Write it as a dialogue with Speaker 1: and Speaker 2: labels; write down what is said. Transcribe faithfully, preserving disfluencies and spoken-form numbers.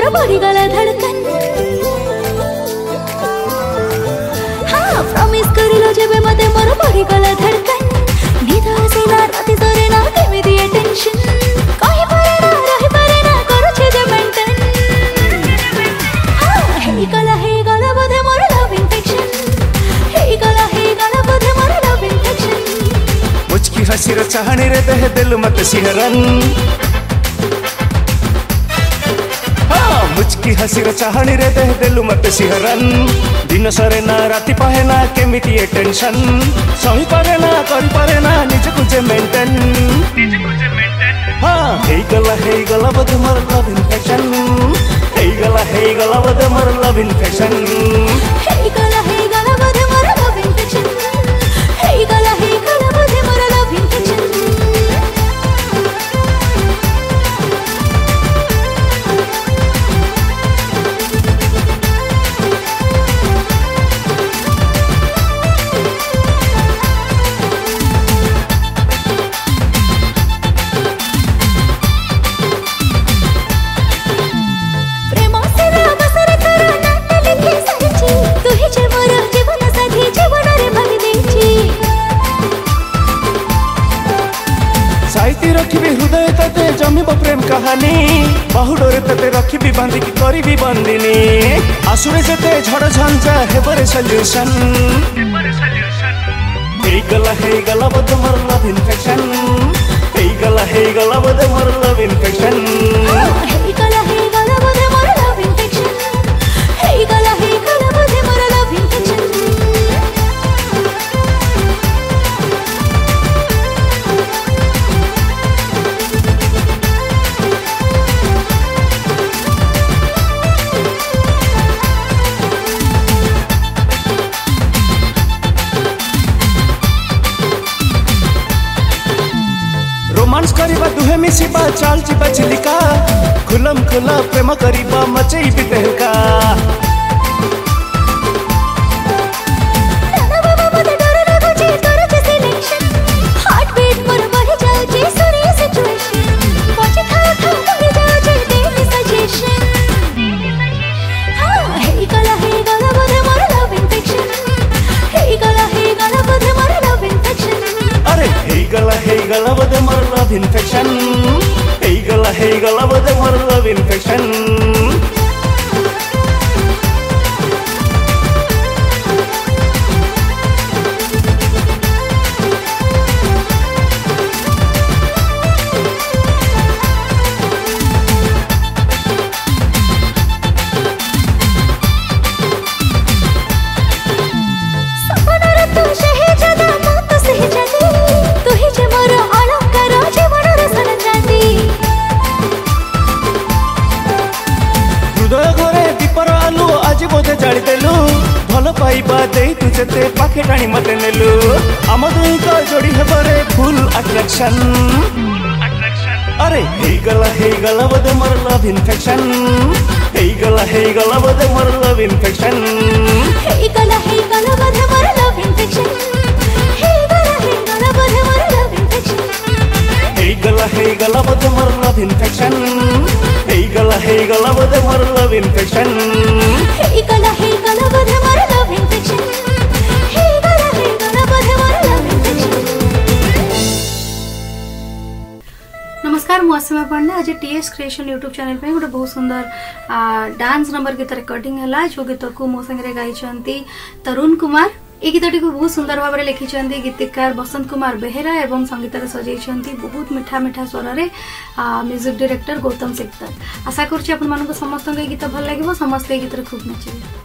Speaker 1: मोर बढ़ी गला धड़कन हाँ प्रॉमिस करिलो जेबे मते मोर बढ़ी गला धड़कन निद आसेना राति सरे ना केमे दिए टेंशन कहि पारे ना रहि पारे ना करू छे जे मेंटेन हाँ हे गला हे गला बधे मोर लव इन्फेक्शन हे गला हे गला बधे मोर लव इन्फेक्शन
Speaker 2: मुझकी हंसी रे चाहनी रे दे दिल मत सिहरन मुझकी हंसी रे चाहनी रे दे दिल मत सिहरन दिन सरे ना राति पाहे ना केमिति ए टेंशन सही पारे ना करि पारे ना निज को जे मेंटेन निज को जे मेंटेन हां हे गला हे गला बद मोर लव इन्फेक्शन हे गला हे गला बद मोर लव इन्फेक्शन
Speaker 1: हे गला हे गला बद मोर लव इन्फेक्शन हे गला हे गला बद मोर लव इन्फेक्शन
Speaker 2: साइती रखी हृदय तते जमिब प्रेम कहानी बाहुडोरे तते रखी बांधी की करी बंदिनी आसुरे जते झड़ झंझा हेबरे सॉल्यूशन हे गला हे गला बद मोर लव इन्फेक्शन हे गला हे गला बद मोर लव इन्फेक्शन
Speaker 1: हे गला हे गला बद मोर लव इन्फेक्शन हे गला हे गला बद मोर लव इन्फेक्शन
Speaker 2: रोमांस करिबा दुहे मिसिबा चाल चिबा चिलिका खुलम खुला प्रेम करिबा मचई बितहका
Speaker 1: हार्ट बीट मोर बढ़ जाओ जे सुनी सिचुएशन पछे खा खा कर जाओ जे देवी सजेशन हां हे गला हे गला बद मोर लव इन्फेक्शन हे गला हे गला बद मोर लव इन्फेक्शन
Speaker 2: अरे हे गला हे गला बद मोर लव इन्फेक्शन हे गला हे गला बद मोर लव इन्फेक्शन भल पाइबा दे तू जते पाखे टाणी मते नेलु आम दुई को जोड़ी हेबरे फुल अट्रैक्शन अरे हे गला हे गला बद मोर लव इन्फेक्शन हे गला हे गला बद मोर लव इन्फेक्शन
Speaker 1: हे गला हे गला बद मोर लव इन्फेक्शन हे गला हे गला बद मोर लव इन्फेक्शन
Speaker 2: हे गला हे गला बद मोर लव इन्फेक्शन हे गला हे गला बद मोर लव इन्फेक्शन
Speaker 1: हे गला हे गला बद मोर लव इन्फेक्शन हे गला हे गला बद मोर लव इन्फेक्शन।
Speaker 3: नमस्कार मु असीमा पांडे आज टीएस क्रिएशन यूट्यूब चैनल पे गोटे बहुत सुंदर डांस नंबर गीत रिकॉर्डिंग है जो गीत को मो संगे गाई तरुण कुमार ए गीतटी को बहुत सुंदर भाव में लिखिं गीतिकार बसंत कुमार बेहेरा एवं संगीत सजाई बहुत मिठा मिठा स्वर में म्यूजिक डायरेक्टर गौतम सिकदर आशा करुँच समस्त गीत भल लगे समस्त गीत खूब नाचे।